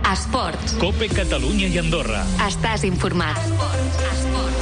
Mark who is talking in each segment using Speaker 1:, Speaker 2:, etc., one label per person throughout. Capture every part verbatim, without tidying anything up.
Speaker 1: Esports.
Speaker 2: COPE Catalunya i Andorra.
Speaker 1: Estàs informat. Esports. Esports.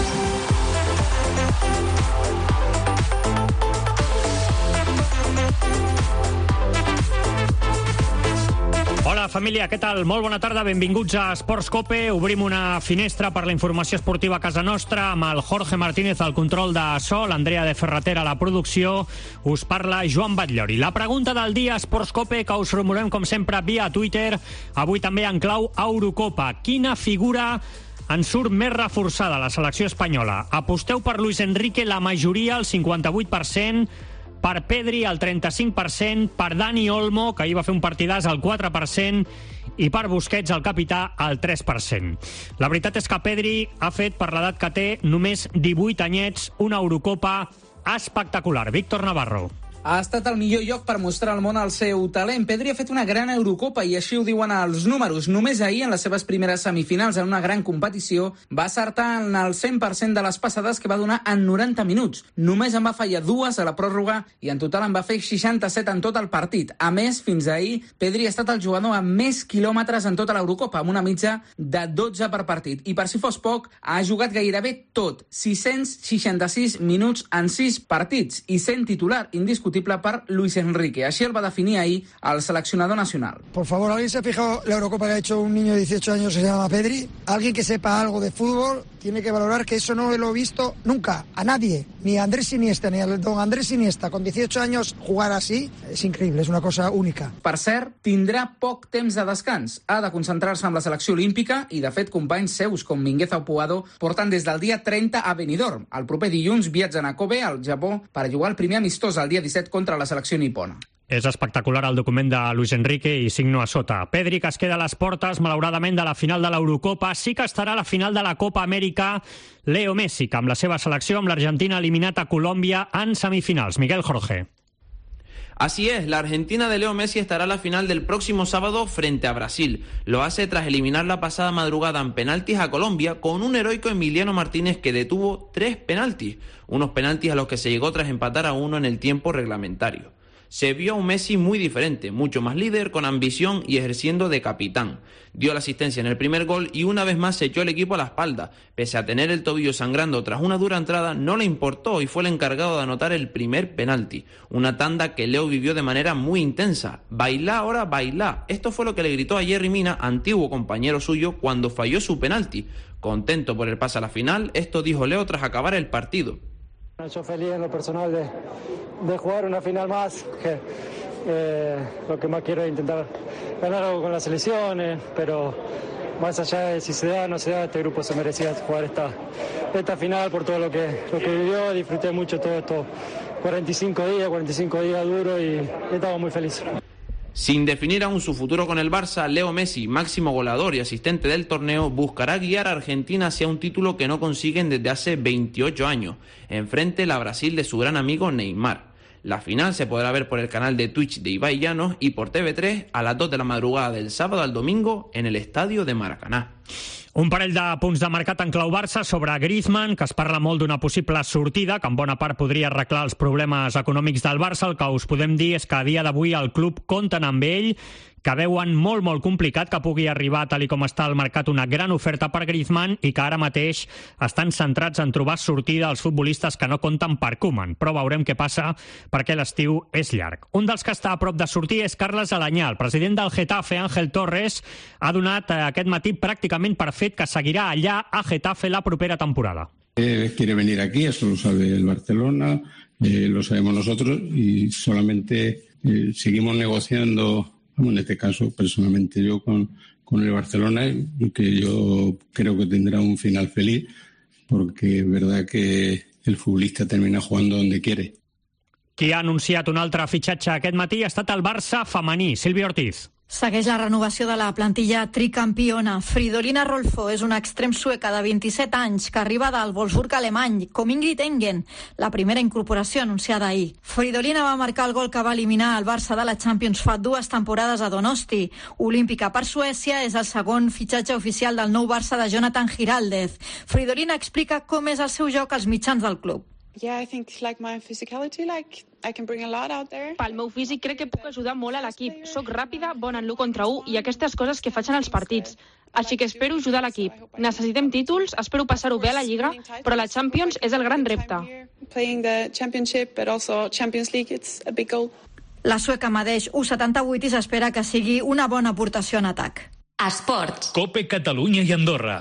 Speaker 3: Hola, família, què tal? Molt bona tarda, benvinguts a Esports COPE. Obrim una finestra per la informació esportiva a casa nostra amb el Jorge Martínez al control de so, l'Andrea de Ferratera a la producció. Us parla Joan Batllori. La pregunta del dia, Esports COPE, que us formulem com sempre via Twitter, avui també en clau Eurocopa. Quina figura en surt més reforçada a la selecció espanyola? Aposteu per Luis Enrique, la majoria, el cinquanta-vuit per cent, per Pedri, el trenta-cinc per cent, per Dani Olmo, que ahir va fer un partidàs, el quatre per cent, i per Busquets, el capità, el tres per cent. La veritat és que Pedri ha fet, per l'edat que té, només divuit anyets, una Eurocopa espectacular. Víctor Navarro.
Speaker 4: Ha estat el millor lloc per mostrar al món el seu talent. Pedri ha fet una gran Eurocopa i així ho diuen els números. Només ahir, en les seves primeres semifinals en una gran competició, va acertar en el cent per cent de les passades que va donar en noranta minuts. Només en va fallar dues a la pròrroga i en total en va fer seixanta-set en tot el partit. A més, fins ahir, Pedri ha estat el jugador amb més quilòmetres en tota l'Eurocopa, amb una mitja de dotze per partit. I per si fos poc, ha jugat gairebé tot, sis-cents seixanta-sis minuts en sis partits i sent titular indiscutible per Luis Enrique. Així el va definir ahir el seleccionador nacional.
Speaker 5: Por favor, ¿alguien se ha fijado la Eurocopa que ha hecho un niño de dieciocho años que se llama Pedri? Alguien que sepa algo de fútbol tiene que valorar que eso no lo he visto nunca, a nadie, ni a Andrés Iniesta, ni a don Andrés Iniesta, con dieciocho años jugar así, es increíble, es una cosa única.
Speaker 4: Per cert, tindrà poc temps de descans. Ha de concentrar-se amb la selecció olímpica i, de fet, companys seus com Mingueza o Puado porten des del dia trenta a Benidorm. El proper dilluns viatgen a Kobe, al Japó, per jugar el primer amistós el dia disset contra la selecció nipona.
Speaker 3: És espectacular el document de Luis Enrique i signo a sota. Pedri, que es queda a les portes, malauradament, de la final de l'Eurocopa. Sí que estarà a la final de la Copa Amèrica Leo Messi, que amb la seva selecció, amb l'Argentina eliminat a Colòmbia en semifinals. Miguel Jorge.
Speaker 6: Así es, la Argentina de Leo Messi estará a la final del próximo sábado frente a Brasil. Lo hace tras eliminar la pasada madrugada en penaltis a Colombia con un heroico Emiliano Martínez que detuvo tres penaltis, unos penaltis a los que se llegó tras empatar a uno en el tiempo reglamentario. Se vio a un Messi muy diferente, mucho más líder, con ambición y ejerciendo de capitán. Dio la asistencia en el primer gol y una vez más se echó el equipo a la espalda. Pese a tener el tobillo sangrando tras una dura entrada, no le importó y fue el encargado de anotar el primer penalti. Una tanda que Leo vivió de manera muy intensa. Bailá ahora, bailá. Esto fue lo que le gritó a Jerry Mina, antiguo compañero suyo, cuando falló su penalti. Contento por el pase a la final, esto dijo Leo tras acabar el partido.
Speaker 7: Yo feliz en lo personal de, de jugar una final más, que eh, lo que más quiero es intentar ganar algo con las selecciones, pero más allá de si se da o no se da, este grupo se merecía jugar esta, esta final por todo lo que, lo que vivió. Disfruté mucho todo esto, cuarenta y cinco días, cuarenta y cinco días duros y estaba muy feliz.
Speaker 6: Sin definir aún su futuro con el Barça, Leo Messi, máximo goleador y asistente del torneo, buscará guiar a Argentina hacia un título que no consiguen desde hace veintiocho años, enfrente la Brasil de su gran amigo Neymar. La final se podrá ver por el canal de Twitch de Ibai Llanos y por T V tres a las dos de la madrugada del sábado al domingo en el estadio de Maracaná.
Speaker 3: Un parell de punts de mercat en clau Barça sobre Griezmann, que es parla molt d'una possible sortida, que en bona part podria arreglar els problemes econòmics del Barça. El que us podem dir és que a dia d'avui el club compten amb ell, que veuen molt, molt complicat que pugui arribar, tal i com està al mercat, una gran oferta per Griezmann i que ara mateix estan centrats en trobar sortida als futbolistes que no compten per Koeman. Però veurem què passa perquè l'estiu és llarg. Un dels que està a prop de sortir és Carles Alanyà. El president del Getafe, Ángel Torres, ha donat aquest matí pràcticament per fet que seguirà allà a Getafe la propera temporada.
Speaker 8: Eh, quiere venir aquí, eso lo sabe el Barcelona, eh, lo sabemos nosotros y solamente eh, seguimos negociando. En este caso, personalmente yo con, con el Barcelona, que yo creo que tendrá un final feliz, porque es verdad que el futbolista termina jugando donde quiere.
Speaker 3: Qui ha anunciat un altre fitxatge aquest matí ha estat el Barça femení, Sílvia Ortiz.
Speaker 9: Segueix la renovació de la plantilla tricampiona. Fridolina Rolfo és una extrem sueca de vint-i-set anys que arriba del Wolfsburg alemany, com Ingrid Engen, la primera incorporació anunciada ahir. Fridolina va marcar el gol que va eliminar el Barça de la Champions fa dues temporades a Donosti. Olímpica per Suècia, és el segon fitxatge oficial del nou Barça de Jonathan Giraldez. Fridolina explica com és el seu joc als mitjans del club.
Speaker 10: Yeah, I think like my physicality, like Pel meu físic crec que puc ajudar molt a l'equip. Soc ràpida, bona en l'u contra u i aquestes coses que faig en els partits. Així que espero ajudar l'equip. Necessitem títols, espero passar-ho bé a la Lliga, però la Champions és el gran repte.
Speaker 9: La sueca medeix u coma setanta-vuit i s'espera que sigui una bona aportació en atac.
Speaker 1: Esports.
Speaker 2: Cope Catalunya i Andorra.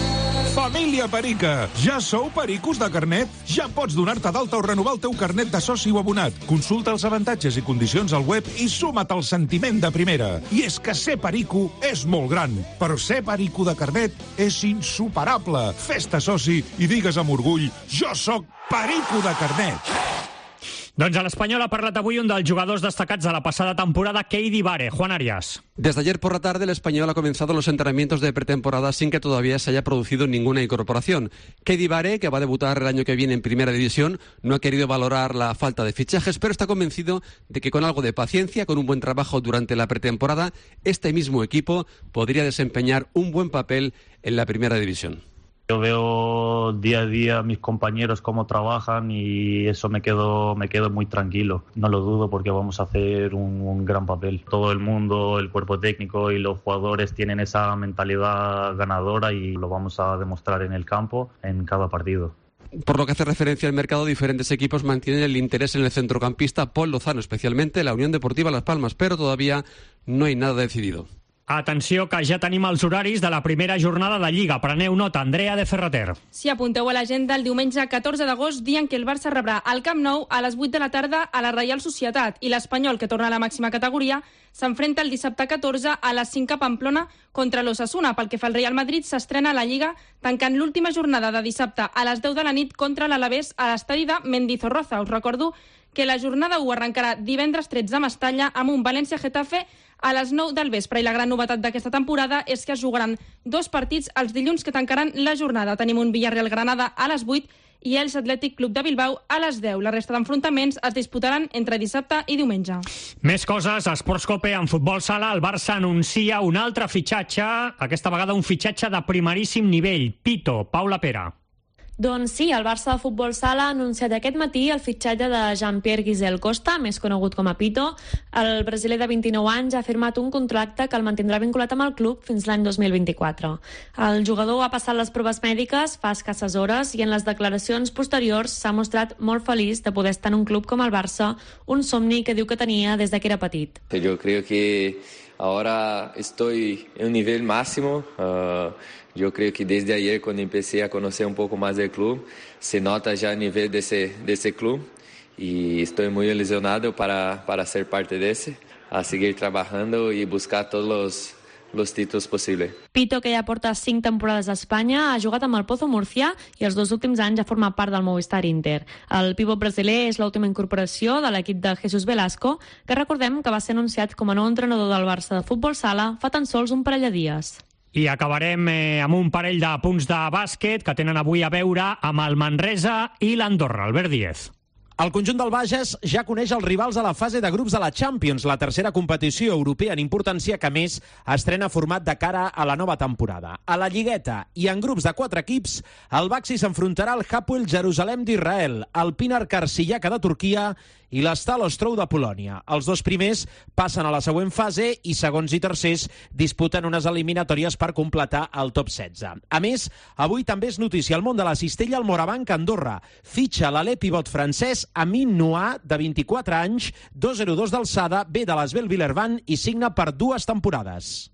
Speaker 11: Família Perica! Ja sou pericos de carnet? Ja pots donar-te d'alta o renovar el teu carnet de soci o abonat. Consulta els avantatges i condicions al web i suma't al sentiment de primera. I és que ser perico és molt gran, però ser perico de carnet és insuperable. Fes-te soci i digues amb orgull: jo sóc perico de carnet!
Speaker 3: Doncs a l'Espanyol ha parlat avui un dels jugadors destacats de la pasada temporada, Keidi Bare. Juan Arias.
Speaker 12: Desde ayer por la tarde, el Español ha comenzado los entrenamientos de pretemporada sin que todavía se haya producido ninguna incorporación. Keidi Bare, que va a debutar el año que viene en Primera División, no ha querido valorar la falta de fichajes, pero está convencido de que con algo de paciencia, con un buen trabajo durante la pretemporada, este mismo equipo podría desempeñar un buen papel en la Primera División.
Speaker 13: Yo veo día a día a mis compañeros cómo trabajan y eso me quedo, me quedo muy tranquilo. No lo dudo porque vamos a hacer un, un gran papel. Todo el mundo, el cuerpo técnico y los jugadores tienen esa mentalidad ganadora y lo vamos a demostrar en el campo en cada partido.
Speaker 12: Por lo que hace referencia al mercado, diferentes equipos mantienen el interés en el centrocampista Pol Lozano, especialmente la Unión Deportiva Las Palmas, pero todavía no hay nada decidido.
Speaker 3: Atenció, que ja tenim els horaris de la primera jornada de Lliga. Preneu nota, Andrea de Ferrater.
Speaker 10: Si apunteu a l'agenda, el diumenge catorze d'agost, dia en què el Barça rebrà al Camp Nou a les vuit de la tarda a la Reial Societat i l'Espanyol, que torna a la màxima categoria, s'enfrenta el dissabte catorze a les cinc a Pamplona contra l'Osasuna. Pel que fa al Real Madrid, s'estrena a la Lliga tancant l'última jornada de dissabte a les deu de la nit contra l'Alavés a l'estadi de Mendizorroza. Us recordo que la jornada u arrencarà divendres tretze a Mestalla amb un València-Getafe a les nou del vespre. I la gran novetat d'aquesta temporada és que es jugaran dos partits els dilluns que tancaran la jornada. Tenim un Villarreal-Granada a les vuit i el Atlètic Club de Bilbao a les deu. La resta d'enfrontaments es disputaran entre dissabte i diumenge.
Speaker 3: Més coses, a Esports Cope en futbol sala, el Barça anuncia un altre fitxatge, aquesta vegada un fitxatge de primeríssim nivell. Pito, Paula Pera.
Speaker 14: Doncs sí, el Barça de Futbol Sala ha anunciat aquest matí el fitxatge de Jean-Pierre Guisel Costa, més conegut com a Pito. El brasiler de vint-i-nou anys ha firmat un contracte que el mantindrà vinculat amb el club fins l'any dos mil vint-i-quatre. El jugador ha passat les proves mèdiques fa escasses hores i en les declaracions posteriors s'ha mostrat molt feliç de poder estar en un club com el Barça, un somni que diu que tenia des de que era petit.
Speaker 15: Jo crec que ahora estoy en un nivel máximo. Uh... Yo creo que desde ayer, cuando empecé a conocer un poco más del club, se nota ya el nivel de ese, de ese club y estoy muy ilusionado para, para ser parte de ese, a seguir trabajando y buscar todos los, los títulos posibles.
Speaker 14: Pito, que ja porta cinc temporades a Espanya, ha jugat amb el Pozo Murcia i els dos últims anys ha format part del Movistar Inter. El pivot brasiler és l'última incorporació de l'equip de Jesús Velasco, que recordem que va ser anunciat com a nou entrenador del Barça de Futbol Sala fa tan sols un parell de dies.
Speaker 3: I acabarem eh, amb un parell de punts de bàsquet que tenen avui a veure amb el Manresa i l'Andorra. Albert Díez.
Speaker 16: El conjunt del Bages ja coneix els rivals a la fase de grups de la Champions, la tercera competició europea en importància que, més, estrena format de cara a la nova temporada. A la Lligueta i en grups de quatre equips, el Baxi s'enfrontarà al Hapoel Jerusalem d'Israel, el Pinar Karsiyaka de Turquia i l'Stal Ostrou de Polònia. Els dos primers passen a la següent fase i segons i tercers disputen unes eliminatòries per completar el top setze. A més, avui també és notícia al món de la cistella el Morabanc Andorra. Fitxa l'alè pivot francès Amin Noah, de vint-i-quatre anys, dos coma zero dos d'alçada, ve de l'Asvel Villerban i signa per dues temporades.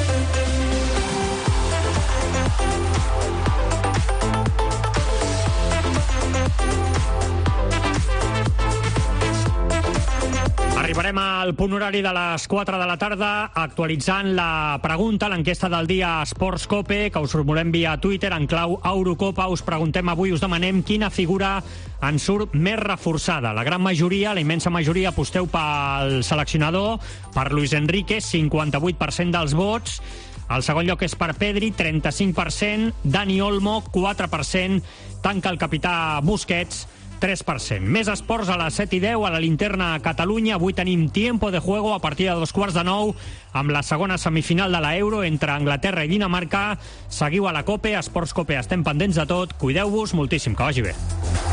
Speaker 3: Arribarem al punt horari de les quatre de la tarda actualitzant la pregunta, l'enquesta del dia Esports Cope, que us formulem via Twitter en clau Eurocopa. Us preguntem avui, us demanem quina figura en surt més reforçada. La gran majoria, la immensa majoria, aposteu pel seleccionador, per Luis Enrique, cinquanta-vuit per cent dels vots. El segon lloc és per Pedri, trenta-cinc per cent. Dani Olmo, quatre per cent. Tanca el capità Busquets, tres per cent. Més esports a les set i deu a la linterna a Catalunya. Avui tenim tiempo de juego a partir de dos quarts de nou amb la segona semifinal de la Euro entre Anglaterra i Dinamarca. Seguiu a la Cope, Esports Cope. Estem pendents de tot. Cuideu-vos moltíssim. Que vagi bé.